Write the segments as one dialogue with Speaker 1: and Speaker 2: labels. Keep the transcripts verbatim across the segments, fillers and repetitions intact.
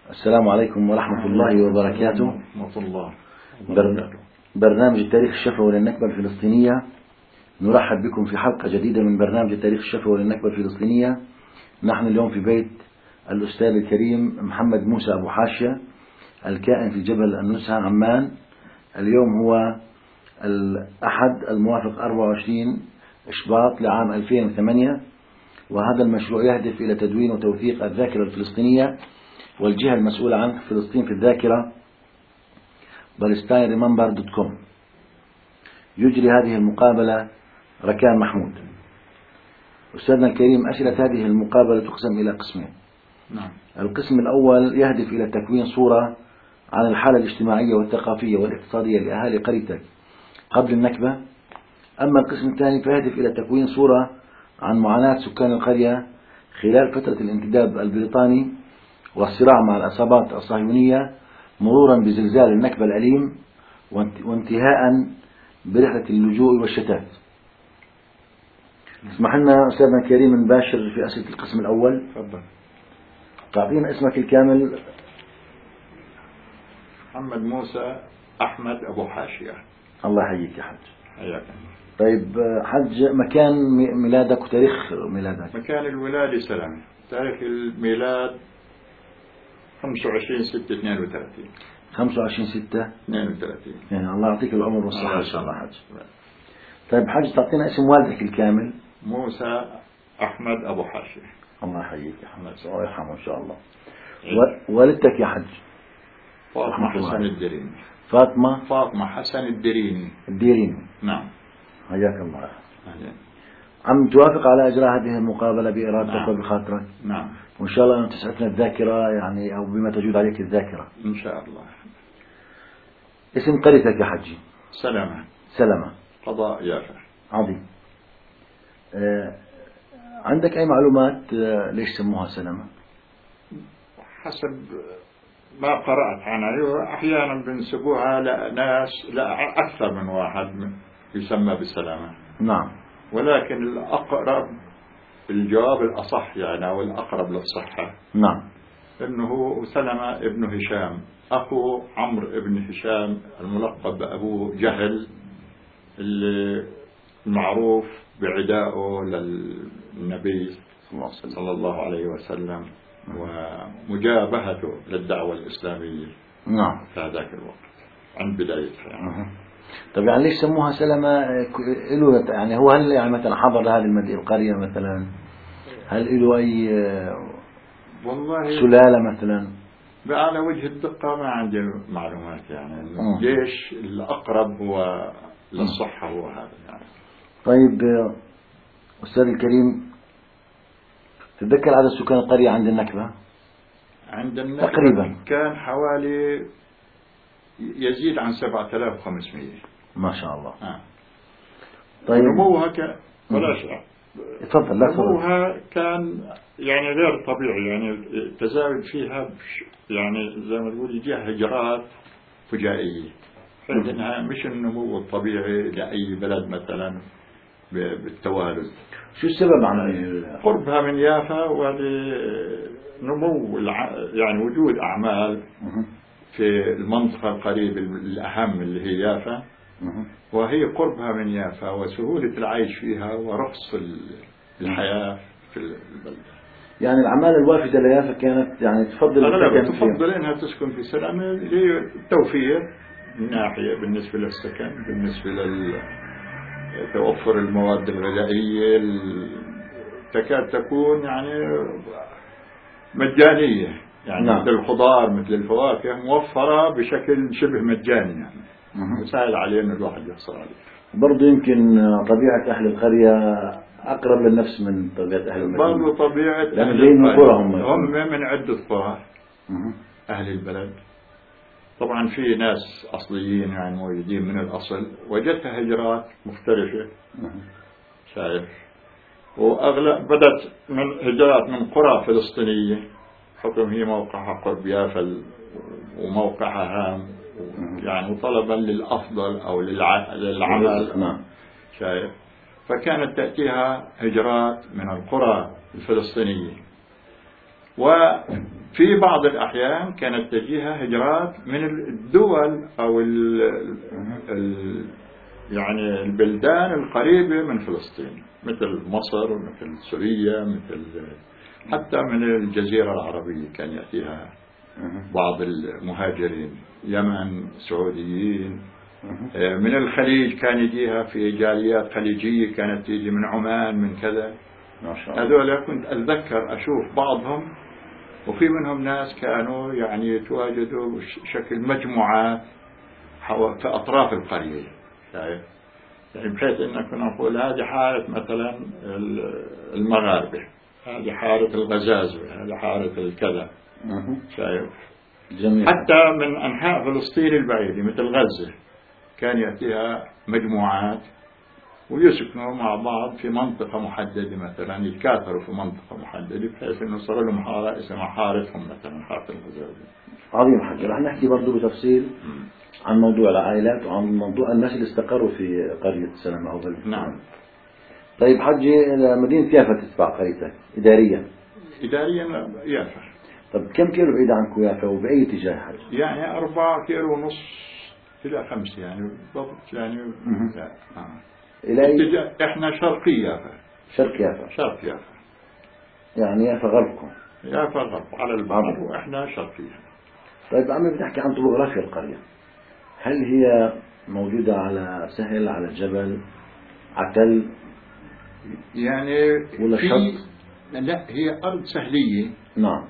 Speaker 1: السلام عليكم ورحمة الله وبركاته.
Speaker 2: ورحمة الله
Speaker 1: بر... برنامج التاريخ الشفوي للنكبة الفلسطينية. نرحب بكم في حلقة جديدة من برنامج التاريخ الشفوي للنكبة الفلسطينية. نحن اليوم في بيت الأستاذ الكريم محمد موسى أبو حاشية، الكائن في جبل النزهة عمان. اليوم هو الأحد الموافق أربعة وعشرين إشباط لعام ألفين وثمانية، وهذا المشروع يهدف إلى تدوين وتوثيق الذاكرة الفلسطينية، والجهة المسؤولة عن فلسطين في الذاكرة بالستاين ريممبر دوت كوم. يجري هذه المقابلة ركان محمود. أستاذنا الكريم، أسئلة هذه المقابلة تقسم إلى قسمين.
Speaker 2: نعم.
Speaker 1: القسم الأول يهدف إلى تكوين صورة عن الحالة الاجتماعية والثقافية والاقتصادية لأهالي قريتك قبل النكبة. أما القسم الثاني فيهدف إلى تكوين صورة عن معاناة سكان القرية خلال فترة الانتداب البريطاني والصراع مع العصابات الصهيونية، مرورا بزلزال النكبة الأليم وانتهاء برحلة اللجوء والشتات. اسمح لنا أستاذنا الكريم نباشر في أسئلة القسم الأول.
Speaker 2: تفضل.
Speaker 1: تعطينا اسمك الكامل.
Speaker 2: محمد موسى أحمد أبو حاشية.
Speaker 1: الله يحييك يا حج.
Speaker 2: حياك.
Speaker 1: طيب حج، مكان ميلادك وتاريخ ميلادك؟
Speaker 2: مكان الولادة سلام. تاريخ الميلاد خمسة وعشرين ستة اثنين وثلاثين.
Speaker 1: خمسة وعشرين ستة
Speaker 2: اثنين وثلاثين.
Speaker 1: يعني الله يعطيك العمر والصحة إن شاء الله حج. طيب حج، تعطينا اسم والدك الكامل؟
Speaker 2: موسى أحمد أبو حاشية.
Speaker 1: الله يحييك يا حمد، الله يرحمه إن شاء الله. والدتك يا حج؟
Speaker 2: فاطمة حسن الدريني.
Speaker 1: فاطمة
Speaker 2: فاطمة حسن الدريني.
Speaker 1: الديريني.
Speaker 2: نعم.
Speaker 1: حياك الله.
Speaker 2: أهلا.
Speaker 1: عم توافق على إجراء هذه المقابلة بإرادتك
Speaker 2: نعم.
Speaker 1: وبخاطرك؟
Speaker 2: نعم.
Speaker 1: وإن شاء الله أن تسعفنا الذاكرة، يعني أو بما تجود عليك الذاكرة
Speaker 2: إن شاء الله.
Speaker 1: اسم قريتك يا حجي؟
Speaker 2: سلامة.
Speaker 1: سلمة.
Speaker 2: قضاء يافا.
Speaker 1: عظيم. آه عندك أي معلومات آه ليش سموها سلمة؟
Speaker 2: حسب ما قرأت عنها، أحيانا بنسبوها لناس لا أكثر من واحد يسمى بالسلامة.
Speaker 1: نعم.
Speaker 2: ولكن الأقرب الجواب الأصح يعني أو الأقرب للصحة
Speaker 1: نعم
Speaker 2: إنه سلمة ابن هشام، أخو عمرو ابن هشام الملقب بأبو جهل، اللي معروف بعدائه للنبي صلى الله عليه وسلم ومجابهته للدعوة الإسلامية.
Speaker 1: نعم.
Speaker 2: في هذاك الوقت عند بدايتها يعني.
Speaker 1: طيب يعني ليش سموها سلمة؟ له يعني هو هل يعني مثلا حضر لهذه المدينة القرية مثلا؟ هل له أي
Speaker 2: والله
Speaker 1: سلالة مثلا؟
Speaker 2: على وجه الدقة ما عندي معلومات يعني. ليش الأقرب هو للصحة هو هذا يعني.
Speaker 1: طيب أستاذ الكريم، تتذكر عدد سكان القرية عند النكبة؟
Speaker 2: عند النكبة
Speaker 1: تقريبا
Speaker 2: كان حوالي يزيد عن سبعة آلاف وخمسمائة.
Speaker 1: ما شاء الله.
Speaker 2: آه.
Speaker 1: طيب
Speaker 2: نموها كان بلاش
Speaker 1: تفضل. لا
Speaker 2: نموها كان يعني غير طبيعي، يعني التزايد فيها يعني زي ما تقول يجيها هجرات فجائية، فإنها مش النمو الطبيعي لأي بلد مثلا بالتوالد.
Speaker 1: شو السبب عن
Speaker 2: قربها من يافا ولنمو يعني وجود أعمال في المنطقة القريبة الأهم اللي هي يافا، وهي قربها من يافا وسهولة العيش فيها ورخص الحياة في البلدة.
Speaker 1: يعني الأعمال الوافدة ليافا كانت يعني تفضل
Speaker 2: أغلب تفضل إنها تسكن في سلامة للتوفير من ناحية بالنسبة للسكن، بالنسبة لتوفر المواد الغذائية تكاد تكون يعني مجانية يعني.
Speaker 1: نعم.
Speaker 2: مثل الخضار مثل الفواكه موفرة بشكل شبه مجاني يعني. وسهل عليه إنه الواحد يحصل عليه.
Speaker 1: برضو يمكن طبيعة أهل القرية أقرب للنفس من طبيعة أهل المدينة.
Speaker 2: برضو طبيعة
Speaker 1: أهل القرى هم
Speaker 2: هم من عدة قرى أهل البلد. طبعا في ناس أصليين يعني موجودين من الأصل، وجدتها هجرات مختلفة شايف. وأغلب بدت من هجرات من قرى فلسطينية حكم هي موقعها قرب يافا وموقعها هام يعني، وطلبا للأفضل أو للعمل شايف. فكانت تأتيها هجرات من القرى الفلسطينية، في بعض الأحيان كانت تجيها هجرات من الدول أو ال ال يعني البلدان القريبة من فلسطين، مثل مصر مثل سوريا مثل حتى من الجزيرة العربية كان يأتيها بعض المهاجرين، يمن، سعوديين، من الخليج كان يجيها في جاليات خليجية كانت تيجي من عمان من كذا. هذول كنت أتذكر أشوف بعضهم، وفي منهم ناس كانوا يعني يتواجدوا بشكل مجموعات في أطراف القرية، يعني بحيث أن كنا نقول هذه حارة مثلا المغاربة، هذه حارة الغزازوة، هذه حارة الكذا، شايف.
Speaker 1: جميل.
Speaker 2: حتى من أنحاء فلسطين البعيدة مثل غزة كان يأتيها مجموعات ويسكنوا مع بعض في منطقة محددة، مثلا يتكاثروا في منطقة محددة بحيث أنه صار لهم حارة اسمها حارتهم مثلا حارة الغزازوة.
Speaker 1: عظيم حاجة. رح نحكي برضو بتفصيل عن موضوع العائلات وعن موضوع الناس اللي استقروا في قرية سلمة أو بلد.
Speaker 2: نعم.
Speaker 1: طيب حجي، مدينة يافا تتبع قريتك إداريا؟
Speaker 2: إداريا يافا.
Speaker 1: طب كم كيلو بعيد عنكم يافا وبأي اتجاه حج؟
Speaker 2: يعني أربعة كيلو ونص إلى خمسة يعني بالضبط يعني. لا. آه.
Speaker 1: إلى
Speaker 2: اتجاه إحنا شرقي يافا.
Speaker 1: شرق يافا.
Speaker 2: شرق يافا.
Speaker 1: يعني يافا غربكم.
Speaker 2: يافا غرب على البحر وإحنا شرقي.
Speaker 1: طيب عمي بنحكي عن طبوغرافيا القرية، هل هي موجودة على سهل، على جبل، على تل،
Speaker 2: يعني
Speaker 1: ولا
Speaker 2: في
Speaker 1: شط؟
Speaker 2: لا، هي أرض سهلية.
Speaker 1: نعم.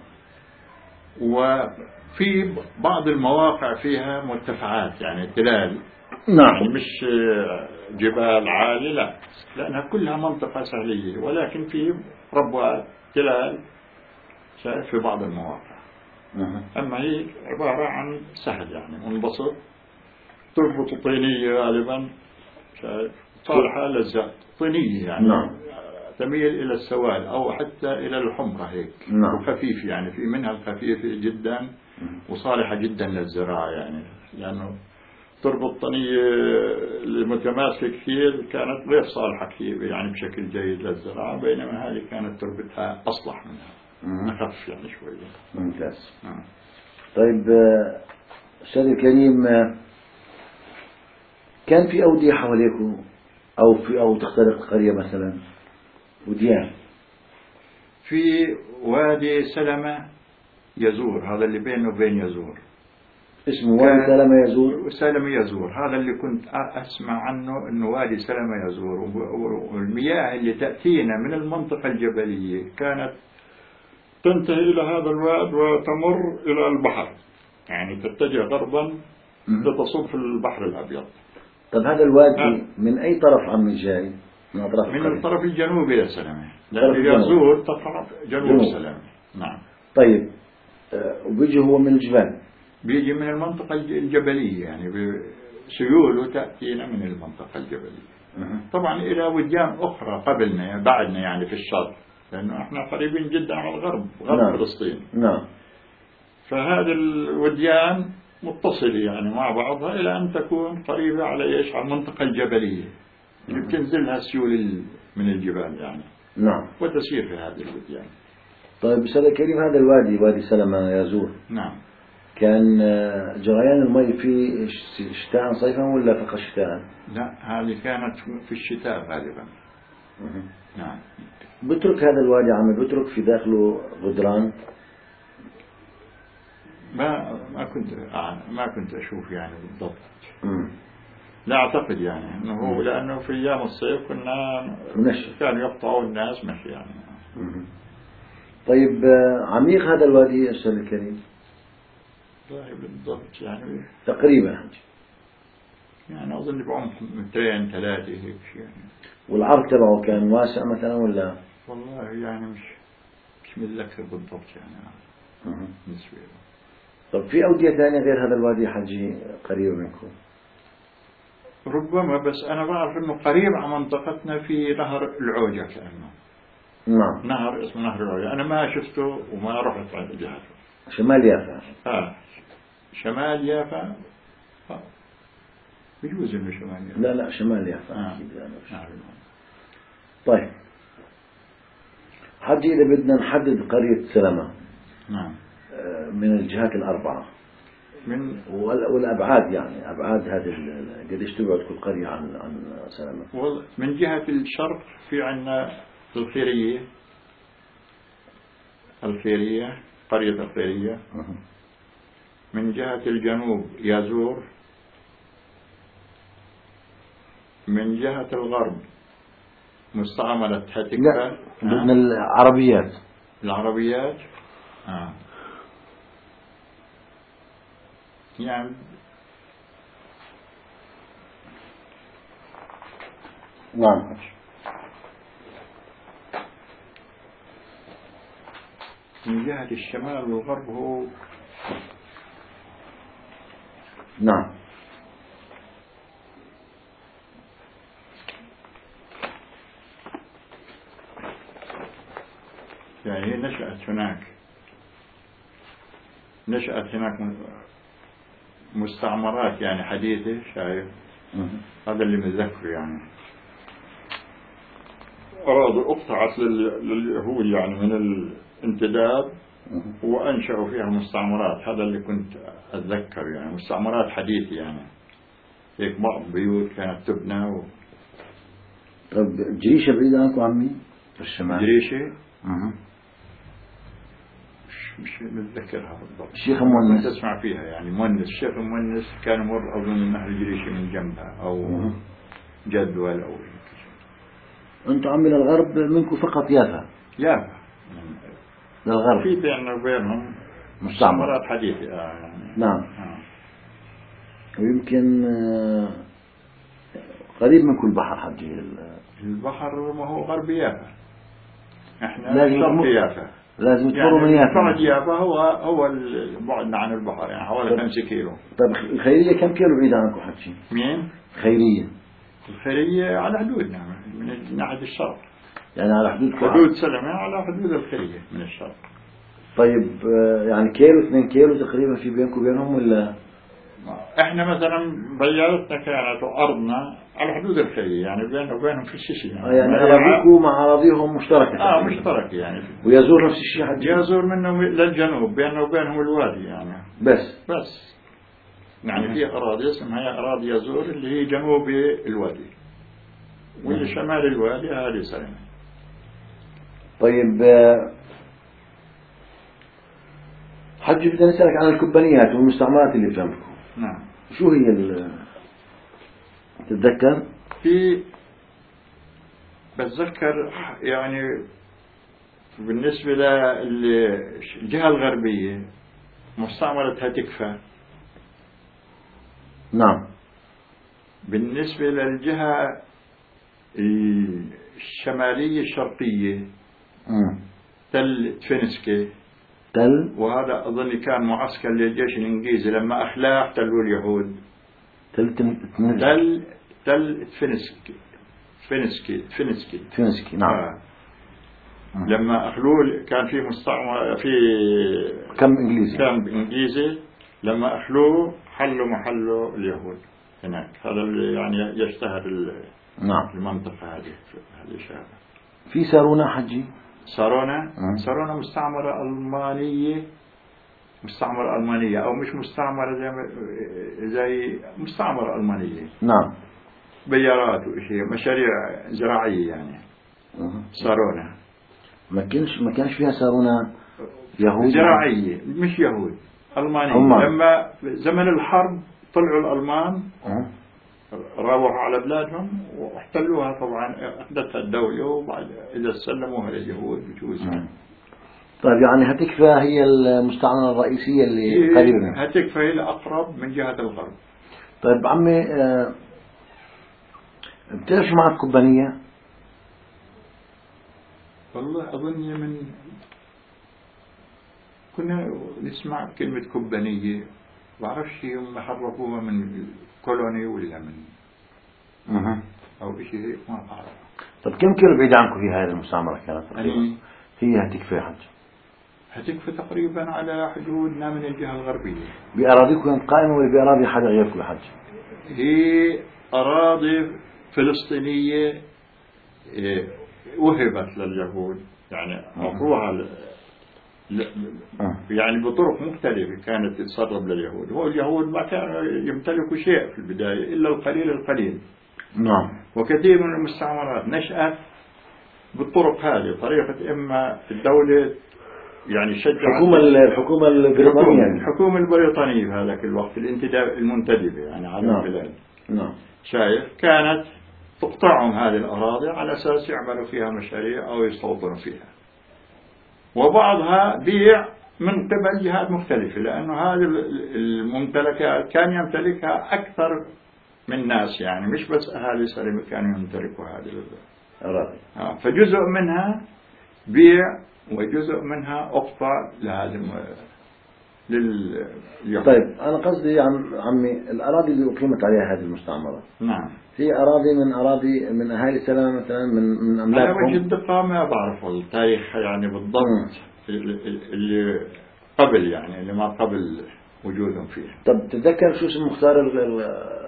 Speaker 2: وفي بعض المواقع فيها مرتفعات يعني تلال.
Speaker 1: نعم.
Speaker 2: يعني مش جبال عالية، لا، لأنها كلها منطقة سهلية، ولكن في ربوات تلال في بعض المواقع.
Speaker 1: نعم.
Speaker 2: أما هي عبارة عن سهل يعني منبسط، تربط طينية غالبا، صالحة للزاد، طينية يعني.
Speaker 1: نعم.
Speaker 2: تميل إلى السواد أو حتى إلى الحمرة هيك.
Speaker 1: نعم.
Speaker 2: وخفيف يعني، في منها الخفيفة جدا وصالحة جدا للزراعة يعني، لأنه تربط طنية المتماسكة كثير كانت غير صالحة كثير يعني بشكل جيد للزراعة، بينما هذه كانت تربتها أصلح منها، أخف يعني شوية.
Speaker 1: ممتاز.
Speaker 2: آه.
Speaker 1: طيب أستاذ الكريم، كان في أودية حواليكم أو في أو تخترق القرية مثلا وديان؟
Speaker 2: في وادي سلمة يزور، هذا اللي بينه وبين يزور،
Speaker 1: اسمه وادي سلمة يزور.
Speaker 2: سلمة يزور هذا اللي كنت أسمع عنه إنه وادي سلمة يزور. والمياه اللي تأتينا من المنطقة الجبلية كانت تنتهي إلى هذا الواد وتمر إلى البحر، يعني تتجه غربا لتصب في البحر الأبيض.
Speaker 1: طب هذا الوادي آه. من أي طرف عمي جاي؟ من أطراف
Speaker 2: من
Speaker 1: القرية؟
Speaker 2: الطرف الجنوبي لسلمة، لأن يزور تقع جنوب, جنوب سلمة. نعم.
Speaker 1: طيب أه وبيجي هو من الجبال؟
Speaker 2: بيجي من المنطقة الجبلية يعني سيوله تأتينا من المنطقة الجبلية.
Speaker 1: أه.
Speaker 2: طبعا إلى وديان أخرى قبلنا بعدنا يعني في الشرق، لأنه إحنا قريبين جدا على الغرب، غرب
Speaker 1: نعم.
Speaker 2: فلسطين.
Speaker 1: نعم.
Speaker 2: فهذه الوديان متصلة يعني مع بعضها إلى أن تكون قريبة على إيش، على المنطقة الجبلية اللي بتنزلها سيول من الجبال يعني.
Speaker 1: نعم.
Speaker 2: وتسير في هذه الوديان.
Speaker 1: طيب أستاذ كريم، هذا الوادي وادي سلمة يزور،
Speaker 2: نعم،
Speaker 1: كان جريان المي فيه شتاء صيفا ولا فقط شتاء؟
Speaker 2: لا، هذه كانت في الشتاء غالبا. نعم.
Speaker 1: بترك هذا الوادي عم بترك في داخله غدران؟
Speaker 2: ما ما كنت ما كنت أشوف يعني بالضبط.
Speaker 1: مم.
Speaker 2: لا أعتقد يعني إنه هو، لأنه في أيام الصيف كنا
Speaker 1: منشف،
Speaker 2: كانوا يقطعوا الناس مشي يعني.
Speaker 1: مم. طيب عميق هذا الوادي أستاذ الكريم؟
Speaker 2: لا بالضبط يعني
Speaker 1: تقريبا
Speaker 2: يعني أظن بعمق مترين ثلاثة هيك يعني.
Speaker 1: والعرض تبعه كان واسع مثلا ولا؟
Speaker 2: والله يعني مش مش متذكر بالضبط يعني.
Speaker 1: مم.
Speaker 2: بالنسبة له.
Speaker 1: طب في أودية ثانية غير هذا الوادي حجي قريبة منكم؟
Speaker 2: ربما، بس أنا بعرف إنه قريب على منطقتنا في نهر العوجة كأنه.
Speaker 1: نعم.
Speaker 2: نهر اسمه نهر العوجة، أنا ما شفته وما رحت على جهته.
Speaker 1: شمال يافا.
Speaker 2: آه شمال يافا. آه. بيجوز إنه شمال يافا.
Speaker 1: لا لا شمال يافا.
Speaker 2: آه.
Speaker 1: أكيد يعني.
Speaker 2: آه.
Speaker 1: طيب حجي إذا بدنا نحدد قرية سلمة،
Speaker 2: نعم،
Speaker 1: من الجهات الأربعة
Speaker 2: من
Speaker 1: والأبعاد، يعني أبعاد هذه قديش تبعد كل قرية عن عن سلامة؟
Speaker 2: من جهة الشرق في عنا الخيرية، الخيرية قرية الخيرية. من جهة الجنوب يازور. من جهة الغرب مستعملة هتكفى.
Speaker 1: من العربيات.
Speaker 2: العربيات آه. يعني
Speaker 1: نعم.
Speaker 2: من جهة الشمال والغرب هو
Speaker 1: نعم.
Speaker 2: يعني هي نشأت هناك، نشأت هناك مستعمرات يعني حديثة، شايف؟ هذا اللي متذكر يعني. أرادوا اقطعت لليهود يعني من الانتداب وأنشأوا فيها مستعمرات، هذا اللي كنت أتذكر يعني، مستعمرات حديثة يعني، هيك بعض بيوت كانت تبنى و...
Speaker 1: طب جريشة بعيدة عنكم عمي في الشمال؟
Speaker 2: جريشة؟
Speaker 1: أه.
Speaker 2: مش مش متذكرها بالضبط.
Speaker 1: الشيخ مونس
Speaker 2: كنت أسمع فيها يعني، مونس، الشيخ مونس كان مر أظن أهل جريشة من جنبها أو
Speaker 1: أه.
Speaker 2: جدول أو.
Speaker 1: أنتم عمي للغرب منكم فقط يافا؟
Speaker 2: يافا
Speaker 1: للغرب
Speaker 2: في بيننا وبينهم مستعمرات حديثة. آه يعني.
Speaker 1: نعم.
Speaker 2: آه.
Speaker 1: ويمكن قريب من كل بحر حجي.
Speaker 2: البحر ما هو غرب يافا، احنا
Speaker 1: لازم
Speaker 2: شرق يافا،
Speaker 1: لازم تمروا
Speaker 2: يعني
Speaker 1: من يافا.
Speaker 2: بعد يافا هو هو بعدنا عن البحر يعني حوالي خمسة كيلو.
Speaker 1: طيب الخيرية كم كيلو بعيد عنكم حجي؟
Speaker 2: مين؟
Speaker 1: الخيرية.
Speaker 2: الخيرية على حدودنا من ناحية الشرق،
Speaker 1: يعني على حدود
Speaker 2: حدود سلمة على حدود الخيرية من الشرق.
Speaker 1: طيب يعني كيلو اثنين كيلو تقريبا في بينكم وبينهم ولا؟
Speaker 2: احنا مثلا بيارتنا كانت وارضنا على حدود الخيرية يعني بيننا وبينهم في الشيء يعني,
Speaker 1: يعني اراضيكم مع اراضيهم مشتركة.
Speaker 2: اه مشترك يعني.
Speaker 1: ويزور نفس الشيء حد
Speaker 2: يزور منهم للجنوب، بيننا وبينهم الوادي يعني
Speaker 1: بس
Speaker 2: بس يعني في اراضي اسمها اراضي يزور اللي هي جنوب الوادي، واللي شمال الوادي هذه سلمة.
Speaker 1: طيب حجي بدنا نسألك عن الكبانيات والمستعمرات اللي بجنبكم.
Speaker 2: نعم.
Speaker 1: شو هي ال تتذكر؟
Speaker 2: في بتذكر يعني بالنسبة للجهة الغربية مستعمرة هتكفى.
Speaker 1: نعم.
Speaker 2: بالنسبة للجهة الشمالية الشرقية
Speaker 1: مم.
Speaker 2: تل تفنسكي.
Speaker 1: تل
Speaker 2: وهذا أظن كان معسكر للجيش الإنجليزي لما أخلاه احتلوا اليهود.
Speaker 1: تل تن...
Speaker 2: تل تل تفنسكي تفنسكي تفنسكي
Speaker 1: تفنسكي نعم.
Speaker 2: آه. لما أخلوه كان في مستعمر في
Speaker 1: كم إنجليزي
Speaker 2: كان إنجليزي، لما أخلوه حلوا محله اليهود هناك. هذا اللي يعني يشتهر
Speaker 1: نعم
Speaker 2: المنطقة هذه هذه الشهر.
Speaker 1: في سارونا حجي.
Speaker 2: سارونا سارونا مستعمرة ألمانية، مستعمرة ألمانية أو مش مستعمرة زي زي مستعمرة ألمانية.
Speaker 1: نعم.
Speaker 2: بيارات وشيء مشاريع زراعية يعني.
Speaker 1: أه.
Speaker 2: سارونا
Speaker 1: ما كانش ما كانش فيها سارونا يهود
Speaker 2: زراعية مش يهود ألمانية.
Speaker 1: أمان.
Speaker 2: لما زمن الحرب طلعوا الألمان
Speaker 1: أه.
Speaker 2: راوحوا على بلادهم واحتلوها، طبعا أحدثها الدولة وبعد إذا سلموها لليهود بجوز.
Speaker 1: طيب يعني هتكفى هي المستعمرة الرئيسية اللي قريبة منها.
Speaker 2: هتكفى هي الأقرب من جهة الغرب.
Speaker 1: طيب عمي أه بتعرف شو معنى الكبانية؟
Speaker 2: والله أظن من كنا نسمع كلمة كبانية، بعرفش هم حرفوها من كولوني ولا من
Speaker 1: أه.
Speaker 2: أو شيء هيك ما بعرف.
Speaker 1: طيب كم كيلو بعيد عنكم في هذه المستعمرة كانت تقريبا؟
Speaker 2: يعني
Speaker 1: هي هتكفي حج؟
Speaker 2: هتكفي تقريبا على حدودنا من الجهة الغربية.
Speaker 1: بأراضيكم قائمة ولا بأراضي حدا غيركم حج؟
Speaker 2: هي أراضي فلسطينية وهبت لليهود يعني أعطوها يعني بطرق مختلفة كانت تتسرب لليهود. هو اليهود ما كانوا يمتلكوا شيء في البداية إلا القليل القليل.
Speaker 1: نعم.
Speaker 2: وكثير من المستعمرات نشأت بالطرق هذه، طريقة إما الدولة يعني شجعت
Speaker 1: الحكومة الحكومة البريطانية
Speaker 2: الحكومة البريطانية في هذاك الوقت الانتداب المنتدبة يعني على
Speaker 1: نعم.
Speaker 2: البلاد.
Speaker 1: نعم.
Speaker 2: شايف كانت تقطعهم هذه الأراضي على أساس يعملوا فيها مشاريع أو يستوطنوا فيها، وبعضها بيع من قبل جهات مختلفة، لأنه هذه الممتلكات كان يمتلكها أكثر من ناس، يعني مش بس أهالي سليم كانوا يمتلكوا هذه الأراضي. فجزء منها بيع وجزء منها أقطع لهذا لليوم.
Speaker 1: طيب أنا قصدي عم عمي الأراضي اللي أقيمت عليها هذه المستعمرات.
Speaker 2: نعم.
Speaker 1: في أراضي من أراضي من أهالي سلامة مثلا من من أملاكهم.
Speaker 2: على وجه الدقة ما بعرف التاريخ يعني بالضبط م. اللي قبل يعني اللي ما قبل وجودهم فيه.
Speaker 1: طب تتذكر شو اسم مختار ال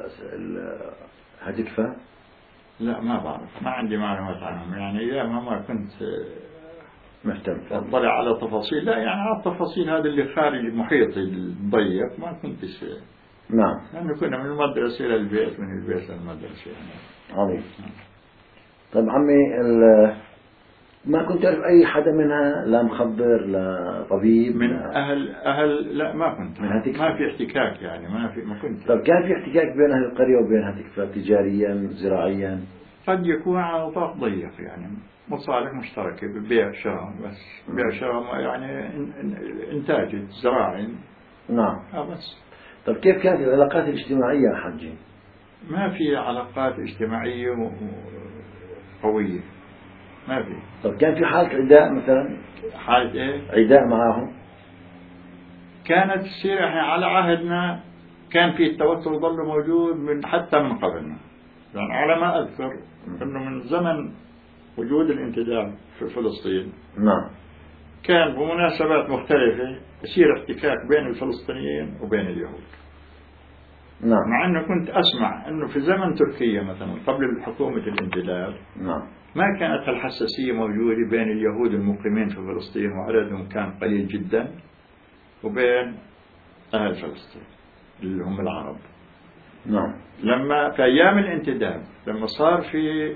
Speaker 1: هتكفى؟
Speaker 2: لا ما بعرف، ما عندي معلومات عنهم يعني، أيام ما كنت
Speaker 1: مهتم
Speaker 2: اطلع على تفاصيل، لا يعني على التفاصيل هذا اللي خارج المحيط الضيق ما كنت شيء.
Speaker 1: نعم.
Speaker 2: لأنه كنا من المدرسة إلى البيت، من البيت للمدرسة يعني.
Speaker 1: عظيم. طيب عمي ما كنت تعرف أي حدا منها، لا مخبر لا طبيب
Speaker 2: من
Speaker 1: لا
Speaker 2: أهل أهل لا ما كنت
Speaker 1: ما
Speaker 2: في احتكاك يعني ما في ما كنت.
Speaker 1: طيب كان في احتكاك بين أهل القرية وبين هتكفى تجاريا زراعيا؟
Speaker 2: قد يكون على نطاق ضيق يعني مصالح مشتركة ببيع شراء، بس بيع شراء يعني إنتاج زراعي.
Speaker 1: نعم.
Speaker 2: آه بس.
Speaker 1: طيب كيف كانت العلاقات الاجتماعية يا حجي؟
Speaker 2: ما في علاقات اجتماعية قوية، ما في.
Speaker 1: طيب كان في حالة عداء مثلا؟
Speaker 2: حالة إيه؟
Speaker 1: عداء معهم؟
Speaker 2: كانت تصير إحنا على عهدنا كان في التوتر ظل موجود من حتى من قبلنا، يعني على ما أذكر إنه من زمن وجود الانتداب في فلسطين.
Speaker 1: نعم.
Speaker 2: كان بمناسبات مختلفة يصير احتكاك بين الفلسطينيين وبين اليهود.
Speaker 1: نعم.
Speaker 2: مع أنه كنت أسمع أنه في زمن تركيا مثلا قبل حكومة الانتداب
Speaker 1: نعم.
Speaker 2: ما كانت الحساسية موجودة بين اليهود المقيمين في فلسطين وعددهم كان قليل جدا وبين أهل فلسطين اللي هم العرب.
Speaker 1: نعم.
Speaker 2: لما في أيام الانتداب لما صار في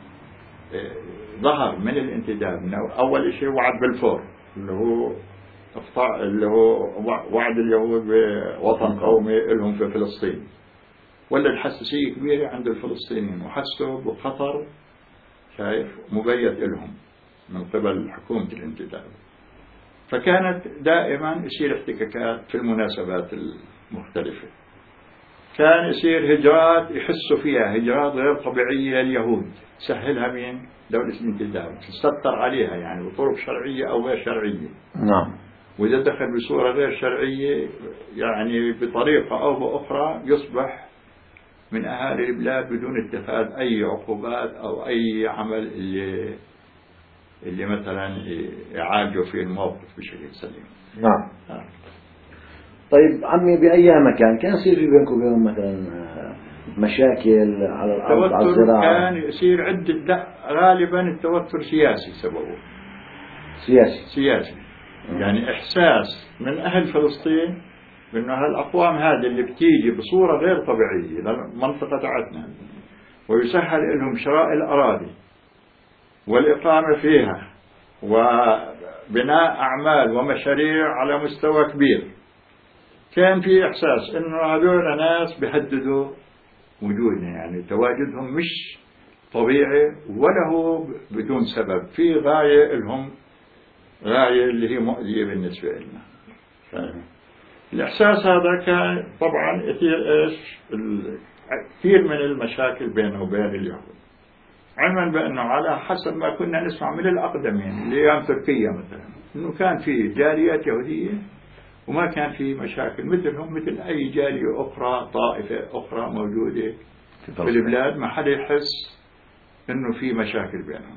Speaker 2: ظهر من الانتداب أول شيء وعد بالفور اللي هو اللي هو وعد اليهود بوطن قومي لهم في فلسطين، ولا الحساسية كبيرة عند الفلسطينيين وحسوا بخطر شايف مبيت لهم من قبل حكومة الانتداب. فكانت دائما يصير احتكاكات في المناسبات المختلفة، كان يصير هجرات يحسوا فيها هجرات غير طبيعية اليهود سهلها مين؟ دولة الانتداب تستر عليها يعني بطرق شرعية أو غير شرعية.
Speaker 1: نعم.
Speaker 2: وإذا دخل بصورة غير شرعية يعني بطريقة أو بأخرى يصبح من أهالي البلاد بدون اتخاذ أي عقوبات أو أي عمل اللي اللي مثلا يعالجوا فيه الموقف بشكل سليم.
Speaker 1: نعم.
Speaker 2: آه.
Speaker 1: طيب عمي بأيام كان كان يصير في بينكم وبينهم مثلا مشاكل على الأرض على الزراعة؟
Speaker 2: كان يصير عدة غالبا التوتر سياسي سببه.
Speaker 1: سياسي.
Speaker 2: سياسي. يعني إحساس من أهل فلسطين بأنه هالأقوام هذه اللي بتيجي بصورة غير طبيعية للمنطقة تاعتنا ويسهل لهم شراء الأراضي والإقامة فيها وبناء أعمال ومشاريع على مستوى كبير، كان في إحساس إنه هذول ناس بيهددوا وجودنا، يعني تواجدهم مش طبيعي ولا هو بدون سبب، في غاية لهم غاية اللي هي مؤذية بالنسبة لنا. الإحساس هذا كان طبعا يثير إيش كثير من المشاكل بينه وبين اليهود، علما بأنه على حسب ما كنا نسمع من الأقدمين لأيام تركيا مثلا إنه كان في جاليات يهودية وما كان في مشاكل مثلهم مثل أي جالية أخرى طائفة أخرى موجودة في البلاد، ما حدا يحس إنه في مشاكل بينهم.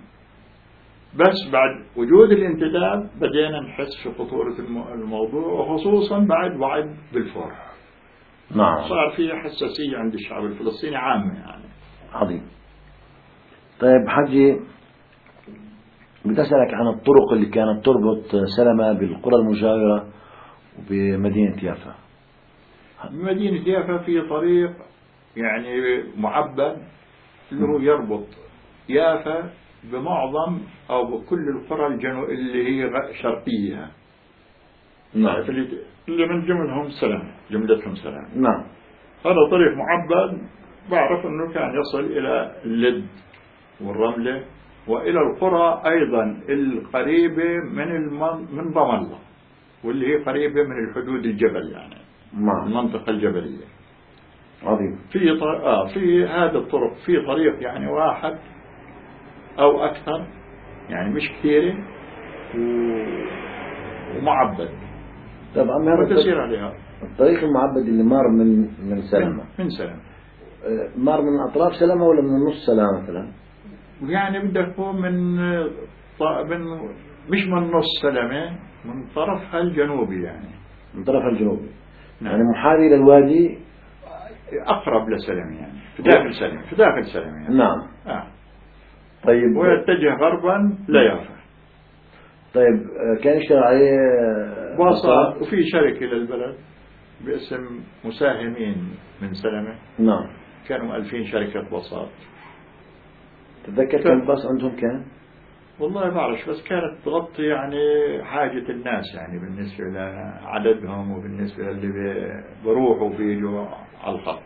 Speaker 2: بس بعد وجود الانتداب بدينا نحس في خطورة الموضوع وخصوصا بعد وعد بالفور.
Speaker 1: نعم.
Speaker 2: صار في حساسية عند الشعب الفلسطيني عامة يعني.
Speaker 1: عظيم. طيب حجي بدي أسألك عن الطرق اللي كانت تربط سلمة بالقرى المجاورة وبمدينة يافا.
Speaker 2: بمدينة يافا في طريق يعني معبد اللي هو يربط يافا بمعظم أو بكل القرى الجنو اللي هي شرقية.
Speaker 1: نعم.
Speaker 2: اللي من جملهم سلام، جملتهم سلام.
Speaker 1: نعم.
Speaker 2: هذا طريق معبد، بعرف أنه كان يصل إلى اللد والرملة وإلى القرى أيضا القريبة من المن... من ضم الله، واللي هي قريبة من الحدود الجبل يعني.
Speaker 1: نعم.
Speaker 2: المنطقة الجبلية.
Speaker 1: عظيم.
Speaker 2: في طر... آه في هذا الطرق في طريق يعني واحد أو أكثر يعني مش كثيرة و... ومعبد.
Speaker 1: طبعا هذا
Speaker 2: وتسير عليها.
Speaker 1: الطريق المعبد اللي مار من من سلمة.
Speaker 2: من, من سلمة.
Speaker 1: مار من أطراف سلمة ولا من نص سلمة مثلا؟
Speaker 2: يعني بدك تكون من من مش من نص سلمة، من طرفها الجنوبي يعني.
Speaker 1: من طرفها الجنوبي.
Speaker 2: نعم.
Speaker 1: يعني محاذي للوادي.
Speaker 2: أقرب لسلم يعني في داخل سلم في داخل سلم يعني.
Speaker 1: نعم.
Speaker 2: آه.
Speaker 1: طيب.
Speaker 2: ويتجه غربا ليافا.
Speaker 1: طيب كان يشتغل عليه
Speaker 2: باصات، وفي شركة للبلد باسم مساهمين من سلمة.
Speaker 1: نعم.
Speaker 2: كانوا مؤلفين شركة باصات.
Speaker 1: تتذكر كم باص عندهم كان؟
Speaker 2: والله ما بعرف، بس كانت تغطي يعني حاجة الناس يعني بالنسبة لعددهم وبالنسبة للي بيروحوا وبيجوا على الخط.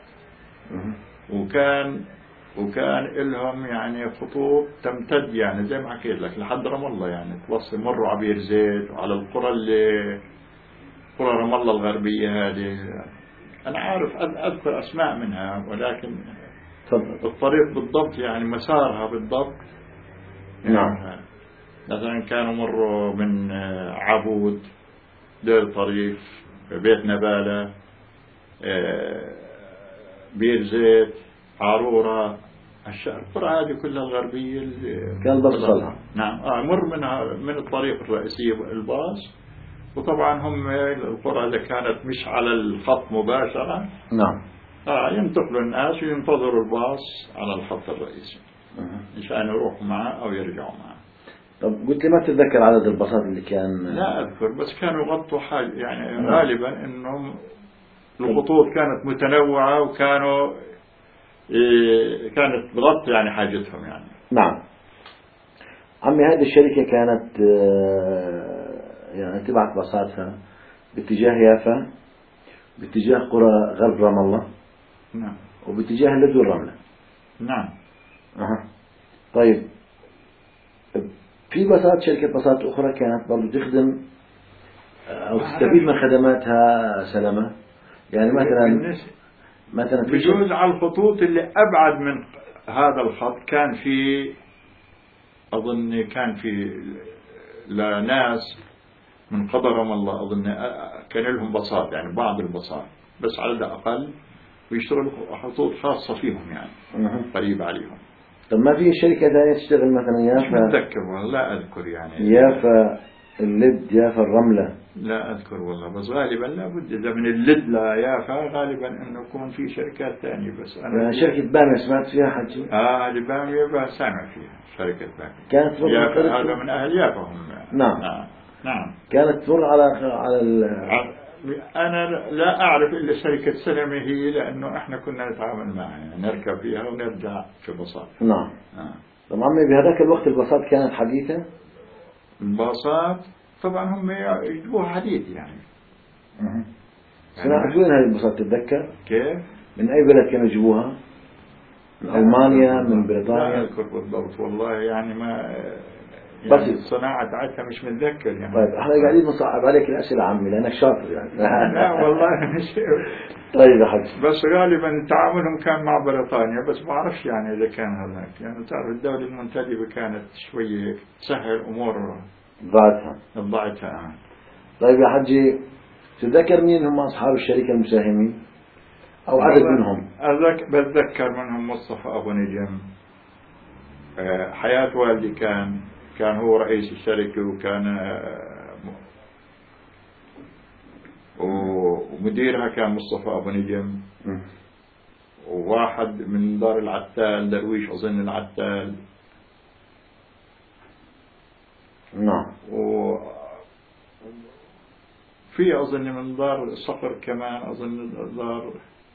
Speaker 2: وكان وكان لهم يعني خطوط تمتد يعني زي ما حكيت لك لحد رام الله يعني، توصل مروا عبير زيت وعلى القرى اللي قرى رام الله الغربية هذه. أنا عارف أذكر أسماء منها، ولكن
Speaker 1: تفضل.
Speaker 2: الطريق بالضبط يعني مسارها بالضبط يعني.
Speaker 1: نعم.
Speaker 2: مثلا كانوا مروا من عبود، دير طريف، بيت نبالة، بير زيت، عارورة، القرى هذه كلها الغربية
Speaker 1: كان بصلها.
Speaker 2: نعم. آه مر منها من الطريق الرئيسي الباص. وطبعا هم القرى اللي كانت مش على الخط مباشرة.
Speaker 1: نعم.
Speaker 2: آه ينتقلوا الناس وينتظروا الباص على الخط الرئيسي عشان يروحوا معه أو يرجعوا معه.
Speaker 1: طب قلت لي ما تتذكر عدد الباصات اللي كان؟
Speaker 2: لا أذكر، بس كانوا يغطوا حاجة يعني. غالبا إنهم الخطوط كانت متنوعة، وكانوا إيه كانت تغطي يعني حاجتهم يعني.
Speaker 1: نعم. عمي هذه الشركة كانت يعني تبعت باصاتها باتجاه يافا، باتجاه قرى غرب رام الله.
Speaker 2: نعم.
Speaker 1: وباتجاه اللد والرملة.
Speaker 2: نعم.
Speaker 1: أها. طيب في باصات شركة باصات أخرى كانت برضو تخدم أو تستفيد من خدماتها سلمة يعني. مثلا مثلا في
Speaker 2: بجوز على الخطوط اللي أبعد من هذا الخط كان في، أظن كان في لناس من قدرهم الله، أظن كان لهم باصات يعني بعض الباصات بس عدد أقل، ويشتغلوا خطوط خاصة فيهم يعني. أه. قريب عليهم.
Speaker 1: طب ما في شركة ثانية تشتغل مثلا يافا؟
Speaker 2: مش متذكر والله، لا أذكر يعني.
Speaker 1: يافا اللد، يافا الرملة؟
Speaker 2: لا أذكر والله، بس غالبا لابد إذا من اللد ليافا غالبا إنه يكون في شركات ثانية. بس أنا
Speaker 1: يعني شركة بامية سمعت فيها حجي؟
Speaker 2: آه هذه بامية سامع فيها شركة بامية.
Speaker 1: كانت
Speaker 2: يافا هذا من أهل يافا هم.
Speaker 1: نعم.
Speaker 2: نعم. نعم.
Speaker 1: كانت تمر على على ال...
Speaker 2: أنا لا أعرف إلا شركة سلمة هي، لأنه إحنا كنا نتعامل معها يعني نركب فيها ونرجع في باصات.
Speaker 1: نعم.
Speaker 2: آه.
Speaker 1: طب عمي بهذاك الوقت الباصات كانت حديثة؟
Speaker 2: الباصات طبعا هم يجيبوها حديث يعني.
Speaker 1: أه. يعني وين هذه الباصات تتذكر؟
Speaker 2: كيف؟
Speaker 1: من أي بلد كانوا يجيبوها؟ من ألمانيا، من بريطانيا؟
Speaker 2: لا أذكر بالضبط والله يعني، ما يعني
Speaker 1: بس
Speaker 2: الصناعة تاعتها مش متذكر يعني.
Speaker 1: طيب احنا قاعدين نصعب عليك الأسئلة عمي لأنك شاطر يعني.
Speaker 2: لا والله مش.
Speaker 1: طيب يا حج.
Speaker 2: بس غالبا تعاملهم كان مع بريطانيا، بس ما أعرفش يعني إذا كان هذاك يعني. تعرف الدولة المنتدبة كانت شوية تسهل أمور
Speaker 1: ضاعتها
Speaker 2: ضاعتها.
Speaker 1: طيب يا حجي تتذكر مين هم أصحاب الشركة المساهمين أو عدد منهم؟
Speaker 2: أذك بتذكر منهم مصطفى أبو نجم. حياة والدي كان كان هو رئيس الشركة، وكان ومديرها كان مصطفى أبو نجم. وواحد من دار العتال درويش أظن العتال.
Speaker 1: نعم.
Speaker 2: و في أظن من دار صقر كمان، أظن دار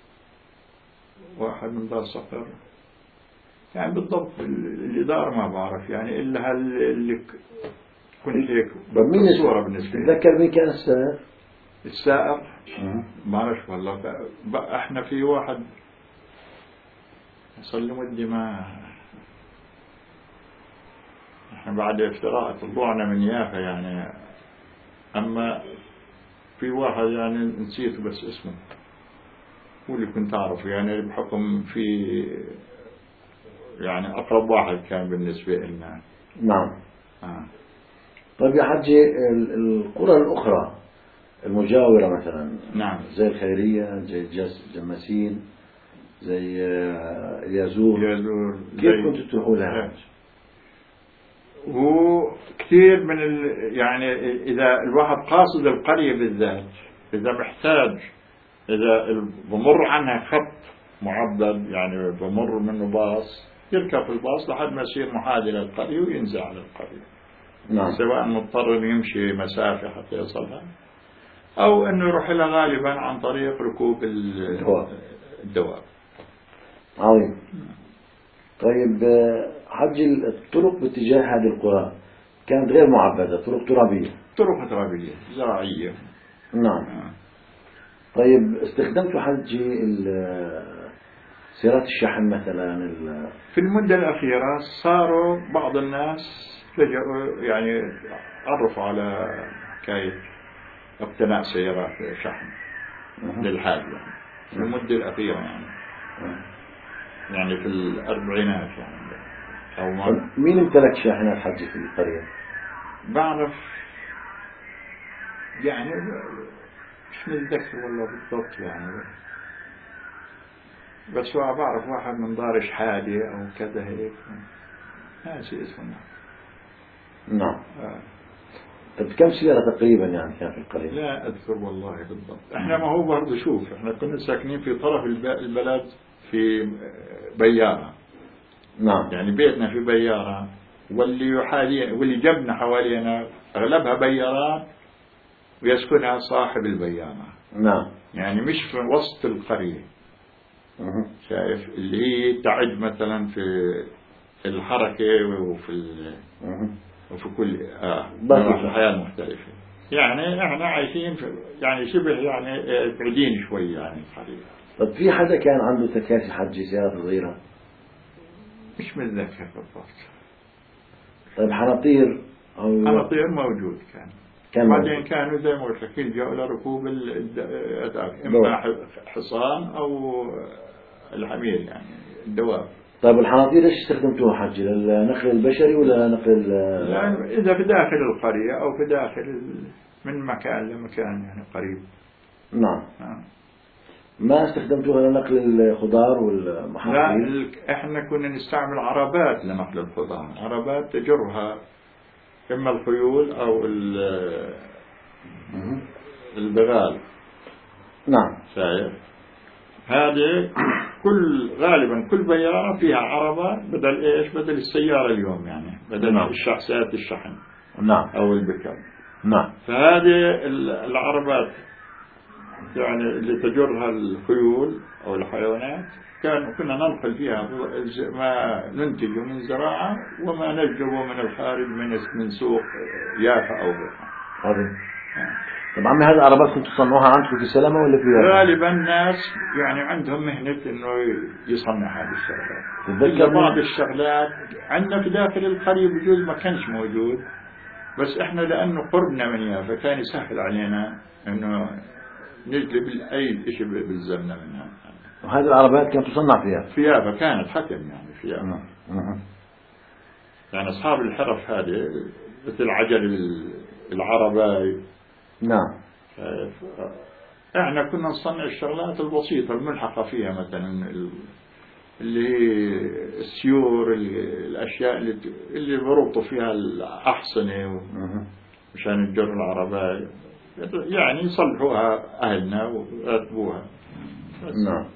Speaker 2: واحد من دار صقر يعني بالضبط الإدارة ما بعرف يعني إلا هل اللي كنت هيك بالصورة بالنسبة لي.
Speaker 1: تذكر مين كان السائق؟
Speaker 2: السائق ما أعرف والله. إحنا في واحد صار له مدة ما إحنا بعد افتراء طلعنا من يافا يعني، أما في واحد يعني نسيت بس اسمه هو اللي كنت أعرفه يعني بحكم في يعني أقرب واحد كان بالنسبة لنا.
Speaker 1: نعم.
Speaker 2: آه.
Speaker 1: طيب يا حجي القرى الأخرى المجاورة مثلا،
Speaker 2: نعم،
Speaker 1: زي الخيرية، زي جماسين، زي اليازور،
Speaker 2: يازور،
Speaker 1: كيف كنتوا تروحوا لها؟
Speaker 2: وكثير من ال... يعني إذا الواحد قاصد القرية بالذات، إذا محتاج، إذا بمر عنها خط معبد يعني بمر منه باص، يركب في الباص لحد ما يصير محاذي للقرية وينزل على القرية.
Speaker 1: نعم.
Speaker 2: سواء مضطر إنه يمشي مسافة حتى يصلها، أو إنه يروح لها غالبا عن طريق ركوب الدواب. الدواب.
Speaker 1: عظيم. طيب حج الطرق باتجاه هذه القرى كانت غير معبدة، طرق ترابية.
Speaker 2: طرق ترابية زراعية.
Speaker 1: نعم. آه. طيب استخدمتوا حج سيارات الشحن مثلا؟
Speaker 2: في المدة الأخيرة صاروا بعض الناس لجأوا يعني عرفوا على حكاية اقتناء سيارات شحن للحاج يعني في المدة الأخيرة يعني يعني في الأربعينات يعني. أو ما
Speaker 1: مين امتلك شاحنات حج في القرية؟
Speaker 2: بعرف يعني مش متذكر والله بالضبط يعني، بس هو بعرف واحد من دار شحادة أو كذا هيك، ناسي اسمه.
Speaker 1: نعم.
Speaker 2: آه.
Speaker 1: طيب كم سيارة تقريبا يعني كان في القرية؟
Speaker 2: لا أذكر والله بالضبط. احنا ما هو برضه شوف، احنا كنا ساكنين في طرف البلد في بيارة.
Speaker 1: نعم.
Speaker 2: يعني بيتنا في بيارة، واللي حاليا واللي جنبنا حوالينا أغلبها بيارات ويسكنها صاحب البيارة.
Speaker 1: نعم.
Speaker 2: يعني مش في وسط القرية.
Speaker 1: أه.
Speaker 2: شايف اللي هي تعد مثلا في الحركة وفي
Speaker 1: أه.
Speaker 2: وفي كل آه نواحي الحياة المختلفة. يعني احنا عايشين في يعني شبه يعني بعيدين شوي يعني القرية.
Speaker 1: طب في حدا كان عنده تكاسي حج سيارة صغيرة؟
Speaker 2: مش متذكر بالضبط.
Speaker 1: طيب حناطير أو
Speaker 2: حناطير موجود كان.
Speaker 1: كان
Speaker 2: بعدين كانوا زي ما قلت لك يلجأوا لركوب الأداك، إما حصان أو الحمير يعني الدواب.
Speaker 1: طيب الحناطير ايش استخدمتوها حج؟ للنقل البشري ولا نقل؟
Speaker 2: لا إذا في داخل القرية أو في داخل من مكان لمكان يعني قريب.
Speaker 1: نعم.
Speaker 2: آه.
Speaker 1: ما استخدمتوها لنقل الخضار والمحاصيل؟
Speaker 2: لا احنا كنا نستعمل عربات لنقل الخضار، عربات تجرها إما الخيول أو البغال.
Speaker 1: نعم.
Speaker 2: شايف هذه كل غالبا كل بيارة فيها عربة بدل إيش بدل السيارة اليوم يعني بدل
Speaker 1: نعم.
Speaker 2: الشخصيات الشحن.
Speaker 1: نعم.
Speaker 2: أو البكر.
Speaker 1: نعم.
Speaker 2: فهذه العربات يعني اللي تجرها الخيول أو الحيوانات كان كنا ننقل فيها ما ننتجه من زراعة وما نجلبه من الخارج من من سوق يافا أو غيرها.
Speaker 1: عظيم. طب عمي هذه العربات كنتوا تصنعوها عندكم في سلامة ولا في يافا؟
Speaker 2: غالبا الناس يعني عندهم مهنة إنه يصنع هذه الشغلات. إلا بعض الشغلات عندنا في داخل القرية بجوز ما كانش موجود، بس إحنا لأنه قربنا من يافا كان يسهل علينا إنه نجلب أي شيء بالزمنة منها.
Speaker 1: وهذه العربات كانت تصنع في يافا؟
Speaker 2: في يافا كانت حتم يعني في يافا. يعني أصحاب الحرف هذه مثل عجل العربة.
Speaker 1: نعم.
Speaker 2: احنا كنا نصنع الشغلات البسيطة الملحقة فيها مثلا اللي هي السيور الأشياء اللي اللي بربطوا فيها الأحصنة مشان الجر العربية يعني يصلحوها أهلنا ويرتبوها.
Speaker 1: نعم.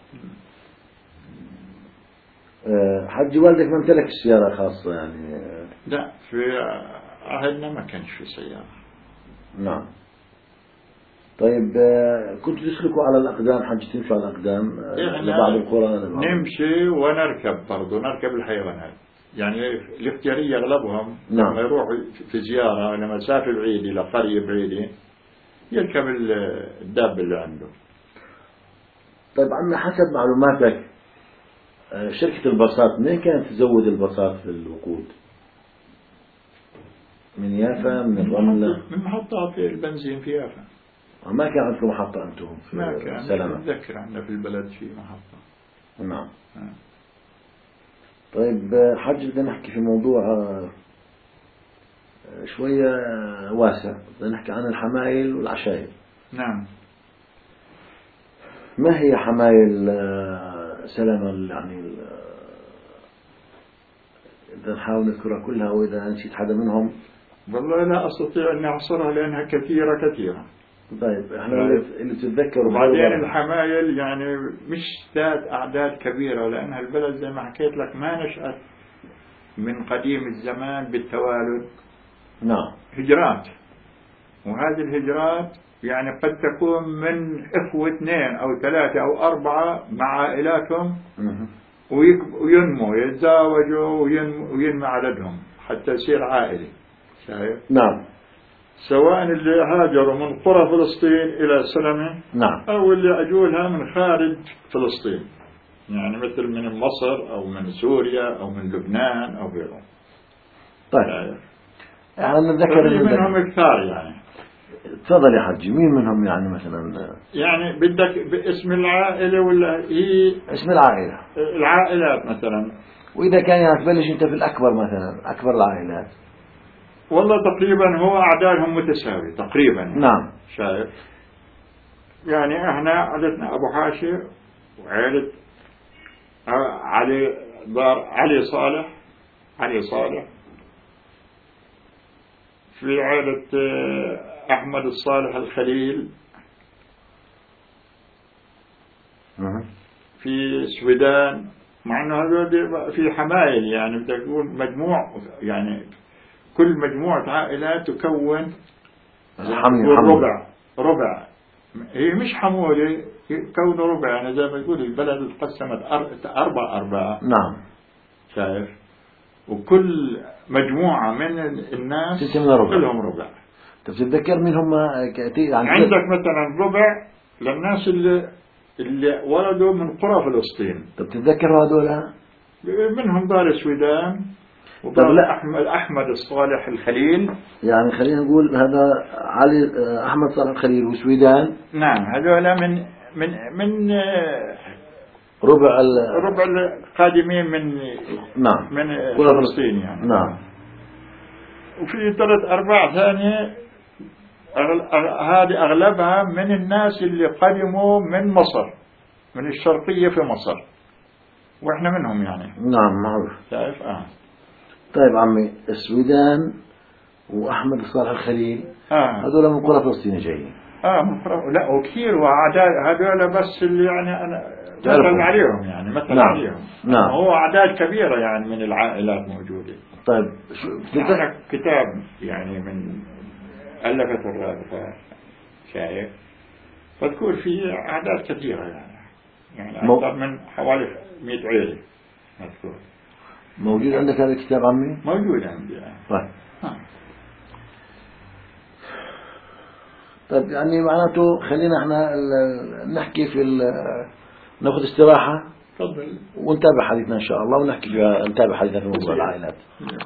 Speaker 1: حج والدك ما امتلك السيارة خاصة يعني؟
Speaker 2: لا في عهدنا ما كانش في سيارة.
Speaker 1: نعم. طيب كنتوا تسلكوا على الأقدام، حج تمشوا على الأقدام لبعض القرى؟
Speaker 2: نمشي ونركب برضو، نركب الحيوانات يعني الاختيارية أغلبهم.
Speaker 1: نعم.
Speaker 2: لما يروحوا في زيارة لمسافة بعيدة إلى قرية بعيدة يركب الدابة اللي عنده.
Speaker 1: طيب عمي، حسب معلوماتك شركة الباصات منين كانت تزود الباصات في الوقود؟ من يافا، من الرملة،
Speaker 2: من محطات البنزين في يافا.
Speaker 1: ما كان عندكم محطة أنتم في
Speaker 2: ما كان
Speaker 1: سلامة؟
Speaker 2: أتذكر عندنا في البلد في محطة.
Speaker 1: نعم.
Speaker 2: آه.
Speaker 1: طيب حج بدنا نحكي في موضوع شوية واسع، بدنا نحكي عن الحمايل والعشاير.
Speaker 2: نعم.
Speaker 1: ما هي حمايل سلامة يعني؟ إذا نحاول نذكرها كلها وإذا نسيت حدا منهم.
Speaker 2: والله لا أستطيع أن أحصرها لأنها كثيرة كثيرة.
Speaker 1: طيب احنا اللي تتذكروا.
Speaker 2: وبعدين الحمايل يعني مش ذات أعداد كبيرة، لأنها البلد زي ما حكيت لك ما نشأت من قديم الزمان بالتوالد.
Speaker 1: نعم.
Speaker 2: هجرات، وهذه الهجرات يعني قد تكون من إخوة اثنين أو ثلاثة أو أربعة مع عائلاتهم وينمو يتزاوجوا وينمو عددهم حتى يصير عائلة. شايف؟
Speaker 1: نعم.
Speaker 2: سواء اللي هاجروا من قرى فلسطين إلى سلمة،
Speaker 1: نعم،
Speaker 2: أو اللي أجولها من خارج فلسطين، يعني مثل من مصر أو من سوريا أو من لبنان أو غيره.
Speaker 1: طيب يعني نتذكر
Speaker 2: منهم كثار يعني.
Speaker 1: تفضل يا حجي، مين منهم يعني مثلا؟
Speaker 2: يعني بدك باسم العائلة ولا هي
Speaker 1: اسم العائلة؟
Speaker 2: العائلات مثلا.
Speaker 1: وإذا كان يعني تبلش أنت في الأكبر مثلا، أكبر العائلات.
Speaker 2: والله تقريبا هو أعدادهم متساوية تقريبا يعني.
Speaker 1: نعم.
Speaker 2: شايف؟ يعني احنا عائلتنا أبو حاشي وعائلة علي دار علي صالح علي صالح في عائلة أحمد الصالح الخليل في السودان، مع أنه هذول في حمايل يعني بدك تقول مجموع، يعني كل مجموعة عائلات تكون ربع ربع هي مش حمولة، كونه ربع يعني زي ما يقول البلد اتقسمت أربع أرباع.
Speaker 1: نعم.
Speaker 2: شايف؟ وكل مجموعة من الناس كلهم ربع.
Speaker 1: تتذكر مين هم؟
Speaker 2: عندك مثلا ربع للناس اللي اللي ولدوا من قرى فلسطين.
Speaker 1: تتذكر هذول؟
Speaker 2: منهم دار السودان ودار أحمد أحمد الصالح الخليل.
Speaker 1: يعني خلينا نقول هذا علي أحمد صالح الخليل والسودان.
Speaker 2: نعم، هذول من من من
Speaker 1: ربع
Speaker 2: ربع القادمين من
Speaker 1: نعم
Speaker 2: من فلسطين يعني.
Speaker 1: نعم.
Speaker 2: وفي ثلاث أرباع ثانية هذه أغلبها من الناس اللي قدموا من مصر، من الشرقية في مصر، وإحنا منهم يعني.
Speaker 1: نعم معروف.
Speaker 2: شايف؟ آه.
Speaker 1: طيب عمي، السودان وأحمد الصالح الخليل
Speaker 2: آه.
Speaker 1: هذول من قرى فلسطين جايين.
Speaker 2: آه من قرى، لا وكثير وأعداد هذول بس اللي يعني أنا مثل عليهم يعني مثل
Speaker 1: نعم.
Speaker 2: عليهم.
Speaker 1: نعم.
Speaker 2: هو أعداد كبيرة يعني من العائلات موجودة.
Speaker 1: طيب
Speaker 2: شو كتاب يعني من ألفت الرابطة، شايف؟ فذكر فيه أعداد كثيرة يعني يعني أكثر من حوالي مئة عائلة مذكور.
Speaker 1: موجود عندك هذا الكتاب عمي؟
Speaker 2: موجود عندي يعني.
Speaker 1: طيب.
Speaker 2: ها.
Speaker 1: طيب يعني معناته خلينا احنا نحكي في ناخذ استراحة.
Speaker 2: تفضل.
Speaker 1: ونتابع حديثنا إن شاء الله، ونحكي فيها، نتابع حديثنا في موضوع العائلات.